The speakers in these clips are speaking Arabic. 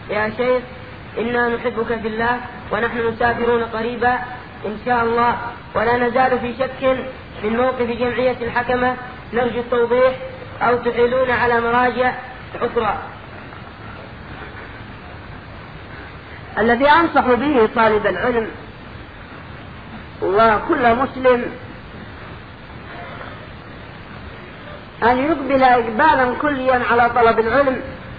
يا شيخ إنا نحبك في الله ونحن مسافرون قريبا إن شاء الله، ولا نزال في شك من موقف جمعية الحكمة، نرجو التوضيح أو تحيلون على مراجع أخرى. الذي أنصح به طالب العلم وكل مسلم أن يقبل إقبالا كليا على طلب العلم،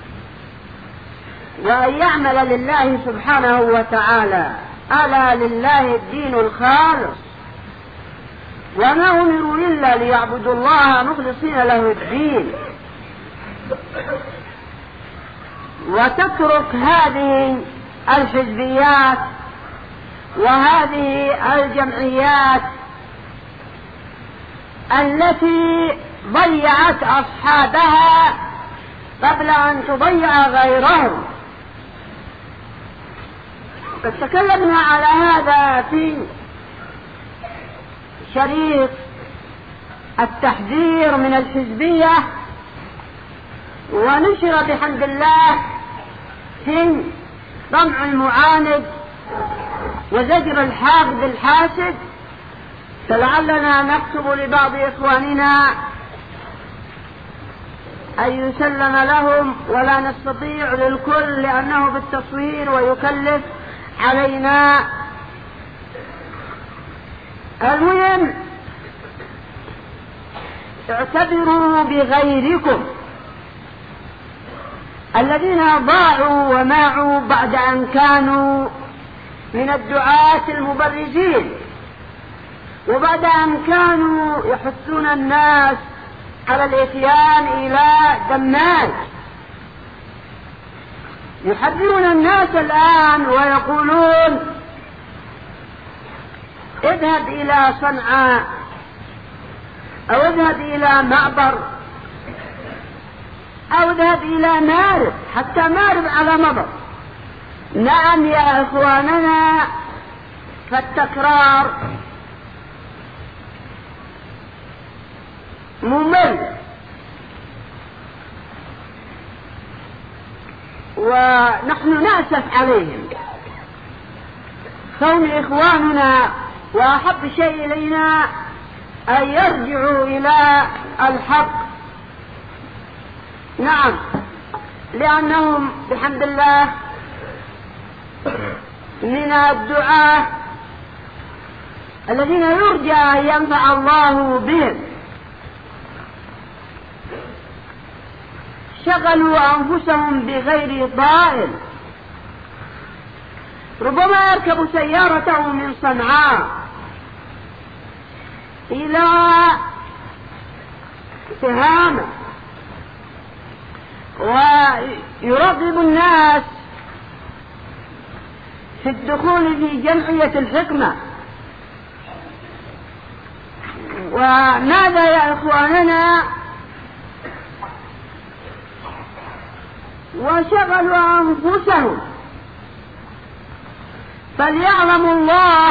وأن يعمل لله سبحانه وتعالى. ألا لله الدين الخالص، وما أمروا إلا ليعبدوا الله مخلصين له الدين، وتترك هذه الحزبيات وهذه الجمعيات التي ضيعت أصحابها قبل أن تضيع غيرهم. قد تكلمنا على هذا في شريط التحذير من الحزبية، ونشر بحمد الله في ضمع المعاند وزجر الحاقد الحاسد، فلعلنا نكتب لبعض إخواننا أن يسلم لهم، ولا نستطيع للكل لأنه بالتصوير ويكلف علينا. المهم اعتبروا بغيركم الذين ضاعوا وماعوا بعد أن كانوا من الدعاة المبرزين، وبعد أن كانوا يحثون الناس على الاتيان إلى دماج. يحذرون الناس الآن ويقولون اذهب إلى صنعاء أو اذهب إلى معبر أو اذهب إلى مارب، حتى مارب على مضر. نعم يا إخواننا، فالتكرار ممل، ونحن نأسف عليهم. كون إخواننا وأحب شيء إلينا أن يرجعوا إلى الحق. نعم، لأنهم بحمد الله من الدعاة الذين يرجى أن ينفع الله بهم. شغلوا أنفسهم بغير طائل، ربما يركب سيارته من صنعاء إلى تهامة ويرغب الناس في الدخول في جمعية الحكمة. وماذا يا إخواننا؟ وشغلوا أنفسهم. فليعلم الله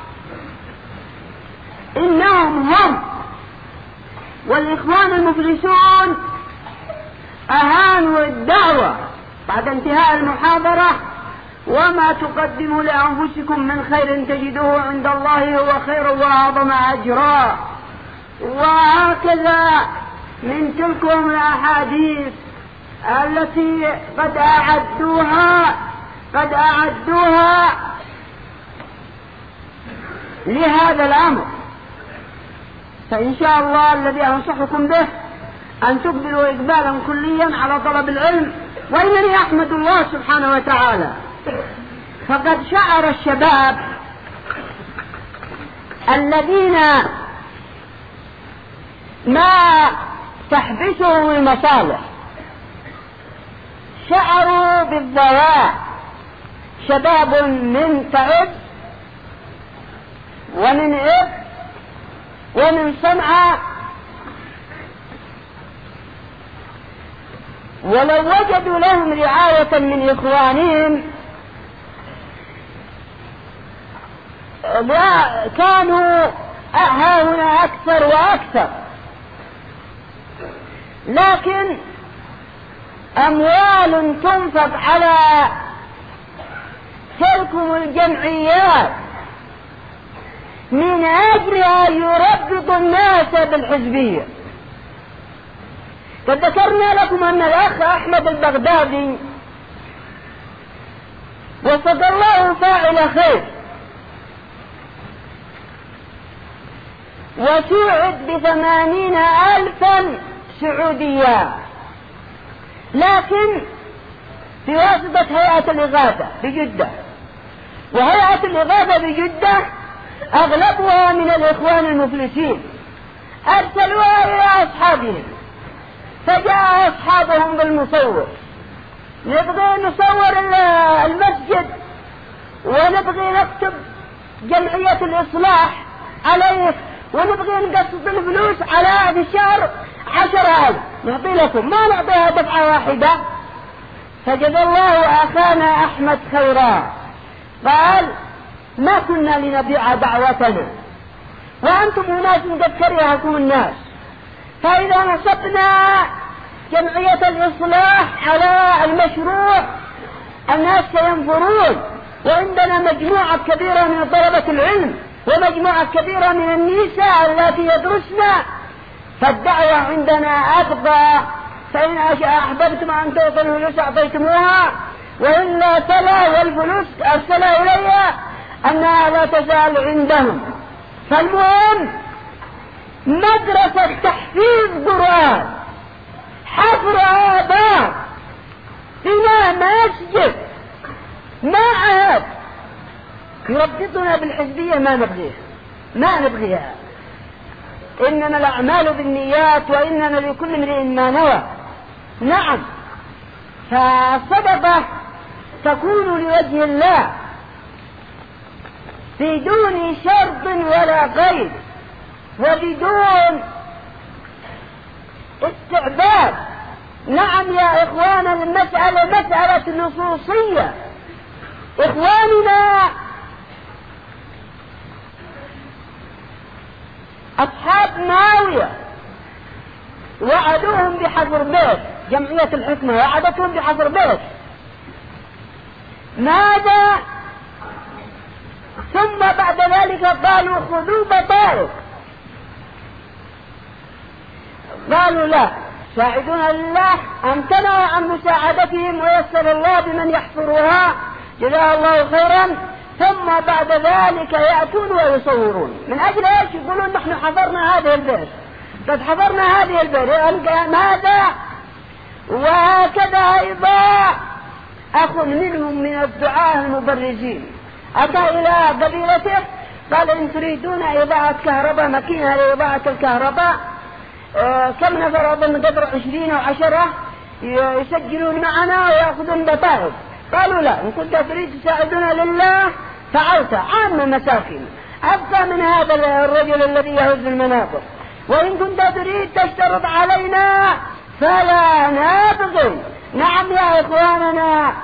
إنهم هم والإخوان المفلسون أهانوا الدعوة بعد انتهاء المحاضرة. وما تقدموا لأنفسكم من خير تجدوه عند الله هو خير وأعظم أجرا. وهكذا من تلكم الأحاديث التي قد أعدوها لهذا الأمر. فإن شاء الله الذي أنصحكم به أن تقبلوا إقبالا كليا على طلب العلم. وإنني أحمد الله سبحانه وتعالى، فقد شعر الشباب الذين ما تحبسهم المصالح شعروا بالضياع. شباب من تعب ومن إب ومن صنعاء، ولو وجدوا لهم رعاية من إخوانهم كانوا هنا أكثر وأكثر. لكن أموال تنفق على تلكم الجمعيات من أجلها يربط الناس بالحزبية. قد ذكرنا لكم أن الأخ أحمد البغدادي وفق الله فاعل خير وسوعد ب80,000 سعودية، لكن في واسطة هيئة الإغاثة بجدة، وهيئة الإغاثة بجدة أغلبها من الإخوان المفلسين، أرسلوها إلى أصحابهم، فجاء أصحابهم بالمصور، نبغي نصور المسجد ونبغي نكتب جمعية الإصلاح عليه، ونبغي نقسط الفلوس على في الشهر 10,000 نعطي لكم، ما نعطيها دفعة واحدة. فجزا الله أخانا أحمد خيرا، قال ما كنا لنبيع دعوتنا وأنتم أناس قد كرهكم الناس، فإذا نصبنا جمعية الإصلاح على المشروع الناس سينظرون، وعندنا مجموعة كبيرة من طلبة العلم ومجموعة كبيرة من النساء التي يدرسن، فالدعوة عندنا أبقى، فإن أحببتم أن تعطوا الفلوس أعطيتموها، وإلا فلا، والفلوس أرسل إلي أنها لا تزال عندهم. فالمهم مدرسة تحفيظ قرآن، حفر آباء، بناء مسجد، معهد، يربطنا بالحزبية ما نبغيها. إنما الأعمال بالنيات وإنما لكل امرئ ما نوى. نعم، فالصدقة تكون لوجه الله بدون شرط ولا قيد وبدون استعباد. نعم يا إخوانا، المسألة مسألة نصوصية. إخواننا أصحاب معاوية وعدوهم بحفر بيت، جمعية الحكمة وعدتهم بحفر بيت، ماذا؟ ثم بعد ذلك قالوا خذوا بطائق، قالوا لا، ساعدونا لله، امتنعوا عن مساعدتهم ويسر الله بمن يحفرها جزاه الله خيرا. ثم بعد ذلك يأتون ويصورون من أجل ايش؟ يقولون نحن حضرنا هذه البيت، قد حضرنا هذه البيت ماذا؟ وهكذا أيضا أخ منهم من الدعاة المبرزين أتى إلى قبيلته قال إن تريدون إضاءة كهرباء مكينة لإضاءة الكهرباء كم نفر؟ أظن قدر 20 أو 10 يسجلون معنا ويأخذون بطائق. قالوا لا، إن كنت تريد تساعدنا لله فعلت عام مساكين، أبقى من هذا الرجل الذي يهز المنابر، وإن كنت تريد تشترط علينا فلا نبغي. نعم يا إخواننا،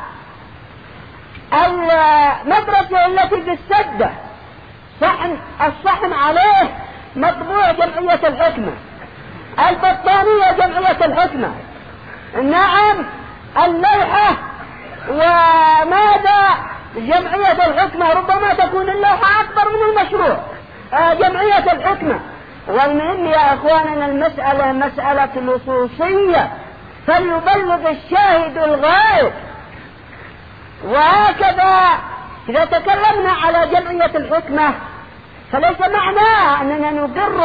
المدرسة التي بالسدة الصحن عليه مطبوع جمعية الحكمة، البطانية جمعية الحكمة، نعم اللوحة وماذا جمعية الحكمة، ربما تكون اللوحة أكبر من المشروع جمعية الحكمة. والمهم يا أخواننا المسألة مسألة لصوصية، فليبلغ الشاهد الغائب. وهكذا إذا تكلمنا على جمعية الحكمة فليس معناه أننا نقر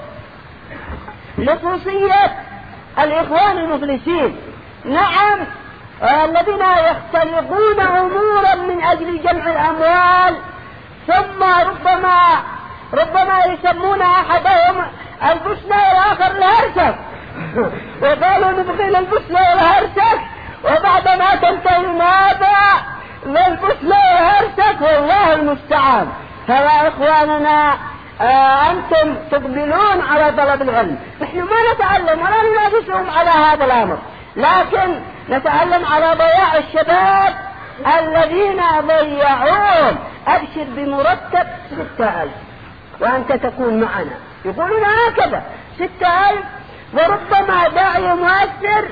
لصوصية الإخوان المفلسين. نعم، الذين يختلقون أمورا من أجل جمع الأموال، ثم ربما يسمون أحدهم البسنة والآخر الهرسك، وقالوا نبغي للبسنة والهرسك، وبعد ما تنتهي ماذا للبسنة والهرسك، والله المستعان. فيا إخواننا أنتم تقبلون على طلب العلم، نحن ما نتعلم ولا ننافسهم على هذا الأمر، لكن نتعلم على ضياع الشباب الذين ضيعون. أبشر بمرتب 6,000 وأنت تكون معنا، يقولون هكذا 6,000 وربما داعية مؤثر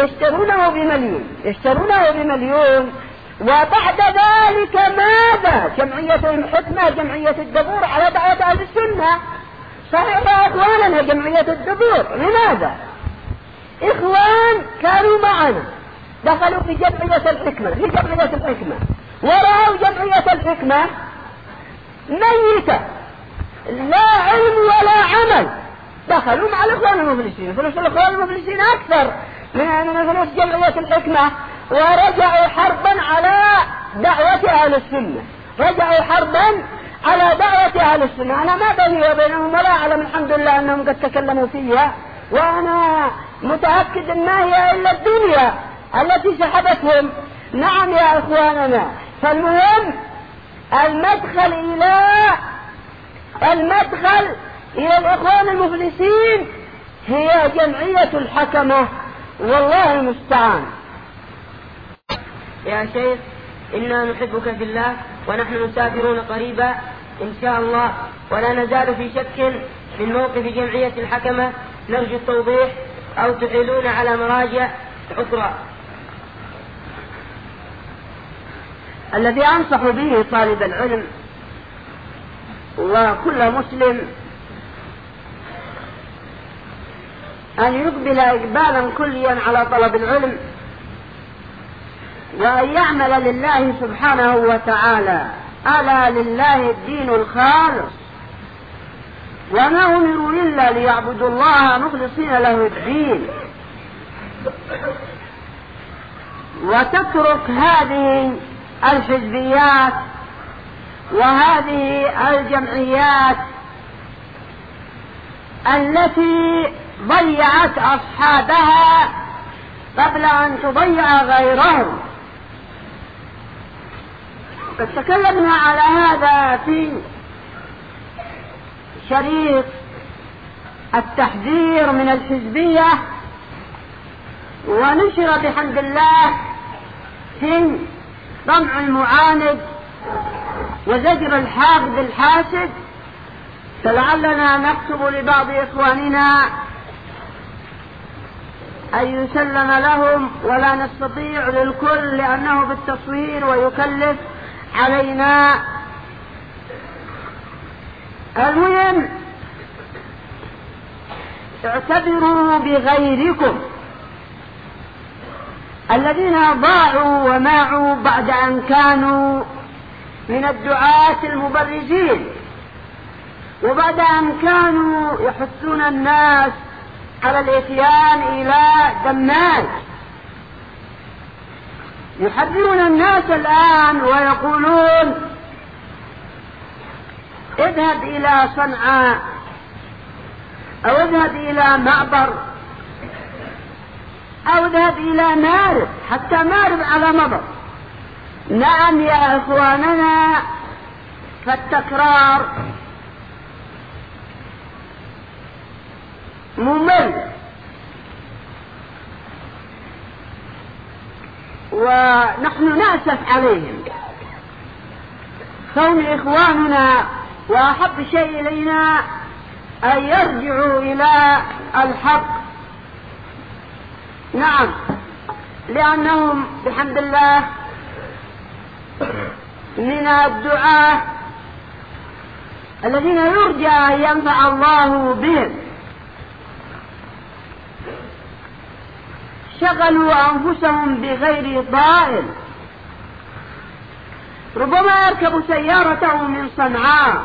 يشترونه بمليون، وبعد ذلك ماذا؟ جمعية الحكمة، جمعية الدبور على دعوة أهل السنة. صحيح يا إخواننا جمعية الدبور، لماذا؟ إخوان كانوا معنا دخلوا في جمعية الحكمة ورأوا جمعية الحكمة ميتة لا علم ولا عمل، دخلوا مع الإخوان المفلسين. فلوس الإخوان المفلسين أكثر من فلوس جمعية الحكمة، ورجعوا حربا على دعوة أهل السنة، أنا ما بيني وبينهم ولا أعلم، الحمد لله أنهم قد تكلموا فيها، وأنا متأكد أن ما هي إلا الدنيا التي سحبتهم. نعم يا إخواننا، فالمهم المدخل إلى الإخوان المفلسين هي جمعية الحكمة، والله المستعان. يا شيخ، إنا نحبك في الله ونحن مسافرون قريبا إن شاء الله، ولا نزال في شك من موقف جمعية الحكمة، نرجو التوضيح أو تحيلون على مراجع أخرى. الذي أنصح به طالب العلم وكل مسلم أن يقبل إقبالا كليا على طلب العلم، وأن يعمل لله سبحانه وتعالى. ألا لله الدين الخالص، وما أمروا إلا ليعبدوا الله مخلصين له الدين، وتترك هذه الحزبيات وهذه الجمعيات التي ضيعت أصحابها قبل أن تضيع غيرهم. قد تكلمنا على هذا في شريط التحذير من الحزبية، ونشر بحمد الله في ضمع المعاند وزجر الحاقد الحاسد، فلعلنا نكتب لبعض إخواننا أن يسلم لهم، ولا نستطيع للكل لأنه بالتصوير ويكلف علينا. المهم اعتبروا بغيركم الذين ضاعوا وماعوا بعد أن كانوا من الدعاة المبرزين، وبعد أن كانوا يحثون الناس على الاتيان إلى دماج. يحذرون الناس الآن ويقولون اذهب إلى صنعاء أو اذهب إلى معبر أو اذهب إلى مارب، حتى مارب على مضر. نعم يا إخواننا، فالتكرار ممل، ونحن نأسف عليهم. كون إخواننا وأحب شيء إلينا أن يرجعوا إلى الحق. نعم، لأنهم بحمد الله من الدعاة الذين يرجى أن ينفع الله بهم. شغلوا أنفسهم بغير طائل، ربما يركب سيارته من صنعاء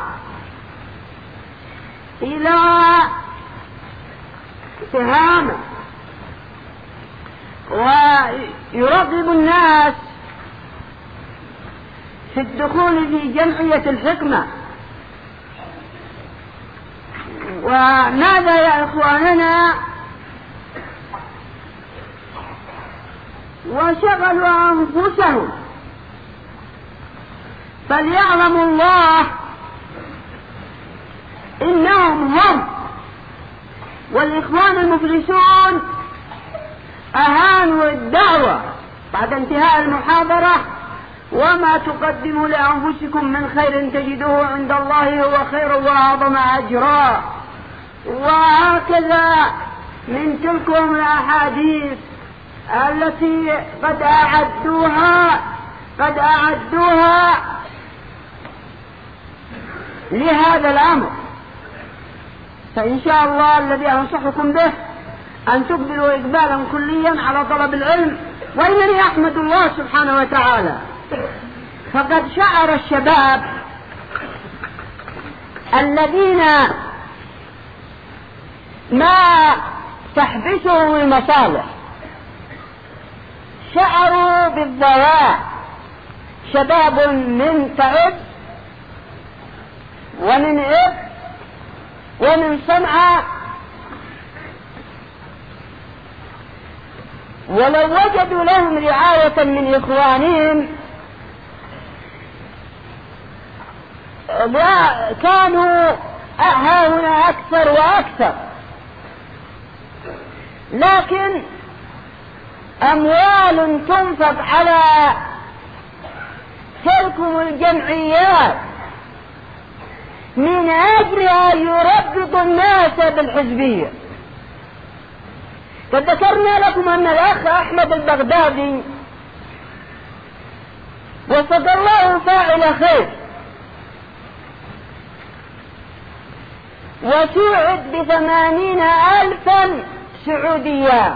إلى تهامة ويرغب الناس في الدخول في جمعية الحكمة. وماذا يا إخواننا؟ وشغلوا أنفسهم. فليعلم الله إنهم هم والإخوان المفلسون أهانوا الدعوة بعد انتهاء المحاضرة. وما تقدموا لأنفسكم من خير تجدوه عند الله هو خير وأعظم أجرا. وهكذا من تلكم الأحاديث التي قد أعدوها لهذا الأمر. فإن شاء الله الذي أنصحكم به أن تقبلوا إقبالا كليا على طلب العلم، وإنني أحمد الله سبحانه وتعالى، فقد شعر الشباب الذين ما تحبسهم المصالح شعروا بالضياع، شباب من تعب ومن إب ومن صنعاء، ولو وجدوا لهم رعاية من إخوانهم كانوا هنا أكثر وأكثر. لكن أموال تنفق على تلكم الجمعيات من أجلها يربط الناس بالحزبية. قد ذكرنا لكم أن الأخ أحمد البغدادي وفق الله فاعل خير وسوعد ب80,000 سعودية،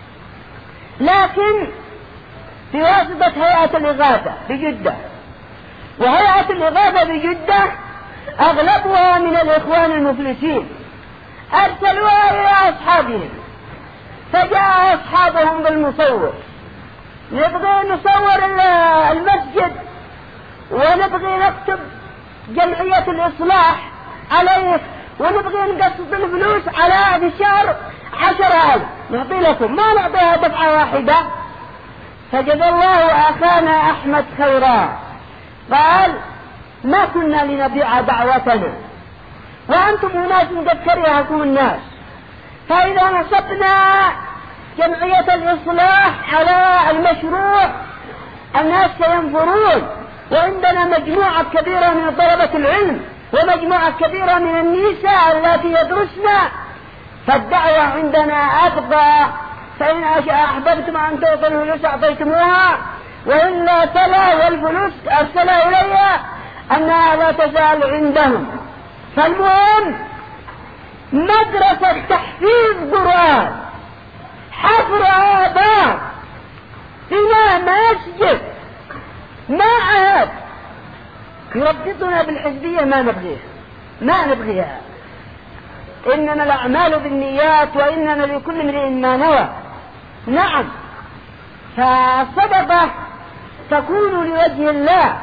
لكن بواسطة هيئة الإغاثة بجدة، وهيئة الإغاثة بجدة أغلبها من الإخوان المفلسين، أرسلوها إلى أصحابهم، فجاء أصحابهم بالمصور، نبغي نصور المسجد ونبغي نكتب جمعية الإصلاح عليه، ونبغي نقسط الفلوس على هذا الشهر 10,000 نعطي لكم، ما نعطيها دفعة واحدة. فجزا الله أخانا أحمد خيرا، قال ما كنا لنبيع دعوتنا وأنتم أناس قد كرهكم الناس، فإذا نصبنا جمعية الإصلاح على المشروع الناس سينظرون، وعندنا مجموعة كبيرة من طلبة العلم ومجموعة كبيرة من النساء التي يدرسن، فالدعوة عندنا أبقى، فإن أحببتم أن توصلوا الفلوس أعطيتموها، وإلا تلا والفلوس أرسلها إلي أنها لا تزال عندهم. فالمهم مدرسة تحفيظ قرآن، حفر آباء، بناء مسجد، معهد، يربطنا بالحزبية ما نبغيها. إنما الأعمال بالنيات وإنما لكل امرئ ما نوى. نعم، فالصدقة تكون لوجه الله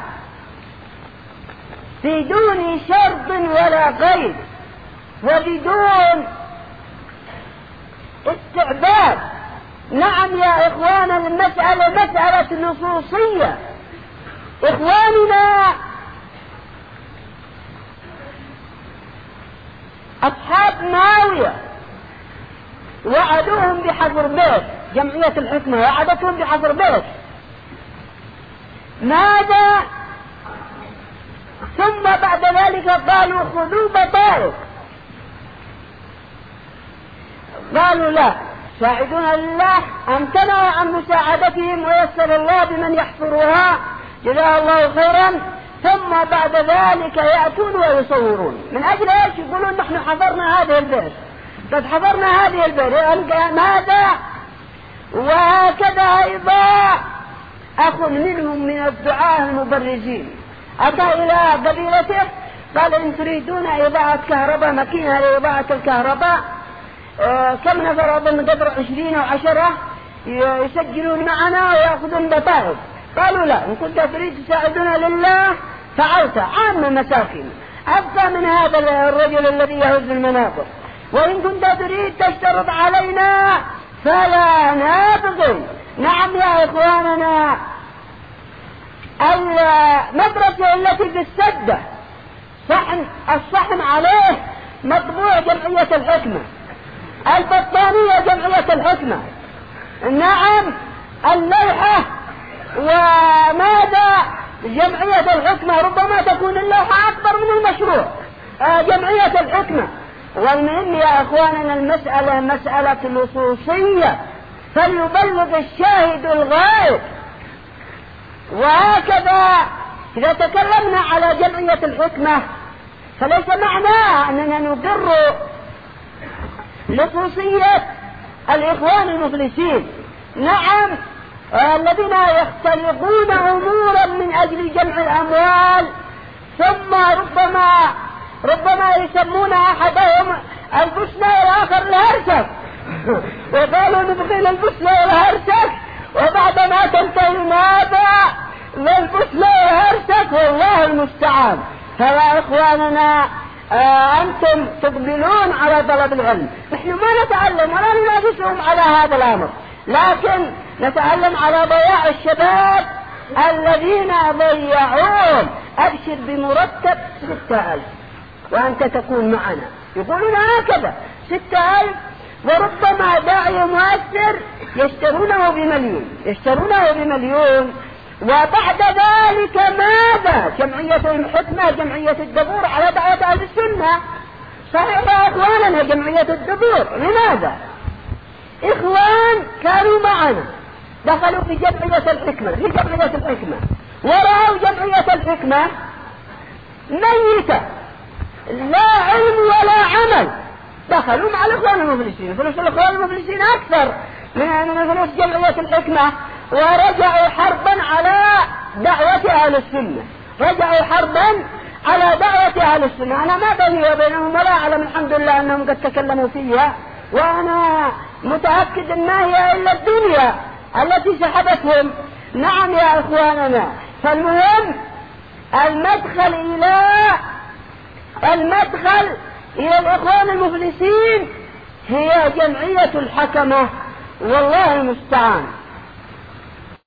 بدون شرط ولا قيد وبدون استعباد. نعم يا إخوانا، المسألة مسألة نصوصية. إخواننا أصحاب معاوية وعدوهم بحفر بيت، جمعية الحكمة وعدتهم بحفر بيت، ماذا؟ ثم بعد ذلك قالوا خذوا بطائق، قالوا لا، ساعدونا لله، امتنعوا عن مساعدتهم ويسر الله بمن يحفرها جزاه الله خيرا. ثم بعد ذلك يأتون ويصورون من أجل ايش؟ يقولون نحن حفرنا هذه البئر، قد حفرنا هذه البئر، ماذا؟ وهكذا أيضا أخ منهم من الدعاة المبرزين أتى إلى قبيلته قال إن تريدون إضاعة كهرباء، ماكينة لإضاعة الكهرباء، كم نفر أظن قدر 20 أو 10 يسجلون معنا ويأخذون بطائق. قالوا لا، إن كنت تريد تساعدنا لله فعلت، عامة مساكين، أبقى من هذا الرجل الذي يهز المناطق، وإن كنت تريد تشترط علينا فلا نبغي. نعم يا إخواننا، المدرسة التي بالسدة الصحن عليه مطبوع جمعية الحكمة، البطانية جمعية الحكمة، نعم اللوحة وماذا جمعية الحكمة، ربما تكون اللوحة أكبر من المشروع. جمعية الحكمة والمهم يا أخواننا المسألة مسألة لصوصية، فليبلغ الشاهد الغائب. وهكذا إذا تكلمنا على جمعية الحكمة فليس معناه أننا نقر لصوصية الإخوان المفلسين. نعم، الذين يختلقون أمورا من أجل جمع الأموال، ثم ربما يسمون أحدهم البوسنة والآخر الهرسك، وقالوا نبغي البوسنة والهرسك، وبعد ما تنتهي ماذا للبوسنة والهرسك؟ والله المستعان. فيا إخواننا أنتم تقبلون على طلب العلم، نحن ما نتعلم ولا ننافسهم على هذا الأمر، لكن نتعلم على ضياع الشباب الذين ضيعون. أبشر بمرتب 6000 وأنت تكون معنا، يقولون هكذا 6000، وربما داعي مؤثر يشترونه بمليون. وبعد ذلك ماذا؟ جمعية الحكمة، جمعية الدبور على دعوة أهل السنة. صحيح يا إخواننا جمعية الدبور، لماذا؟ إخوان كانوا معنا دخلوا في جمعية الحكمة ورأوا جمعية الحكمة ميتة لا علم ولا عمل، دخلوا مع الإخوان المفلسين. فلوس الإخوان المفلسين أكثر من فلوس جمعية الحكمة، ورجعوا حربا على دعوة أهل السنة، أنا ما بيني وبينهم ولا أعلم، الحمد لله أنهم قد تكلموا فيها، وأنا متأكد أن ما هي إلا الدنيا التي سحبتهم. نعم يا إخواننا، فالمهم المدخل إلى الإخوان المفلسين هي جمعية الحكمة، والله المستعان.